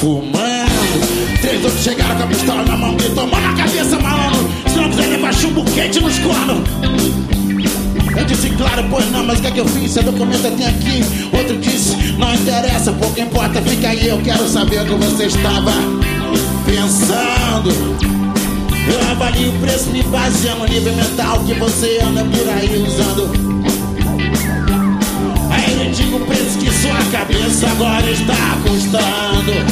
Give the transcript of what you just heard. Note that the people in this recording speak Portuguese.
fumando. 3 outros chegaram com a pistola na mão, gritou: mão na cabeça, malandro, se não quiser levar chumbo quente nos cornos. Eu disse claro, pois não, mas o que é que eu fiz? Seu documento tem aqui. Outro disse: não interessa, pouco importa, fica aí. Eu quero saber o que você estava pensando. Eu avalio o preço me baseando no nível mental que você anda por aí usando. Aí eu digo o preço que sua cabeça agora está custando.